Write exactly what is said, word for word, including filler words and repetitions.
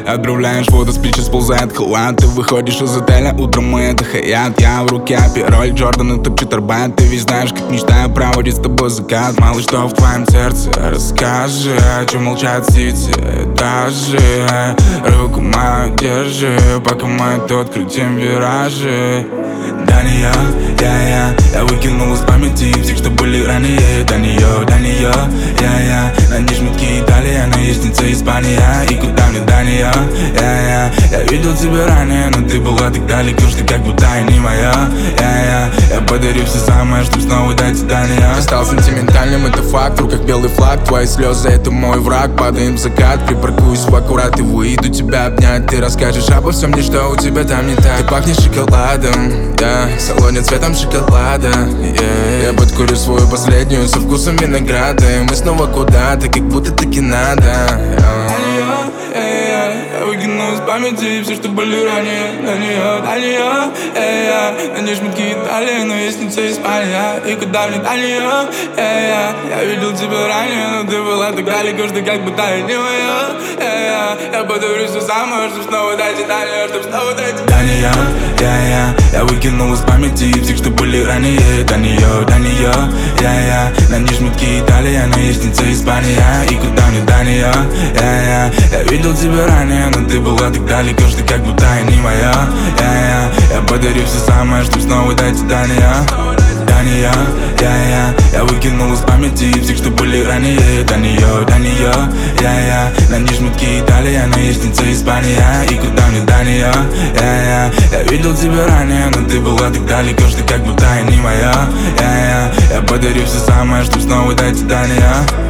Отправляешь фото, с плеча сползает халат. Ты выходишь из отеля, утром мы это Хаят. Я в руке пироль Джордан и топчет арбат. Ты ведь знаешь, как мечтаю проводить с тобой закат. Мало что в твоем сердце, расскажи, о чем молчат все эти этажи. Руку мою держи, пока мы тут крутим виражи. До нее, я, я, я выкинул из памяти всех, что были ранее. До нее, до нее, я, я, на ней жмутки Италия, наездница Испания. И куда мне до нее, я, я, я видел тебя ранее, но ты была так далеко, что как будто и не моя. Я, я, я подарю все самое, чтоб снова дать до нее. Я стал сентиментальным, это факт, в руках белый флаг. Твои слезы, это мой враг, падаем в закат. Припаркуюсь в аккурат и выйду тебя обнять. Ты расскажешь обо всем мне, что у тебя там не так. Ты пахнешь шоколадом, да, в салоне цветом шоколада, yeah. Я подкурю свою последнюю со вкусом винограда. И мы снова куда-то, как будто таки надо, yeah. Я выкину из памяти все, что были ранее. На нее, на нее, я, на ней жмутки Италии, но ясница Испания. И куда мне до нее, я, я видел тебя ранее, но ты была так далеко, что как будто и не моя. Я, я подарю все самое, чтоб снова дать до нее, чтоб снова дать до нее. Я, я, я выкинул из памяти всех, что были ранее. До нее, до нее, я, я, на ней жмутки Италия, но ясница Испания. И куда мне до нее, я, я, я видел тебя ранее, но ты была так далеко, что как будто и не моя. Я, я, я подарю все самое, чтоб снова дать до нее. До нее, я, я, я выкинул из памяти всех, что были ранее. До нее, до нее, я, я, на ней жмутки Италия, наездница Испания. И куда мне до нее, я, я, я видел тебя ранее, но ты была так далеко, что как будто и не моя. Я, я, я подарю все самое, чтоб снова дать до нее.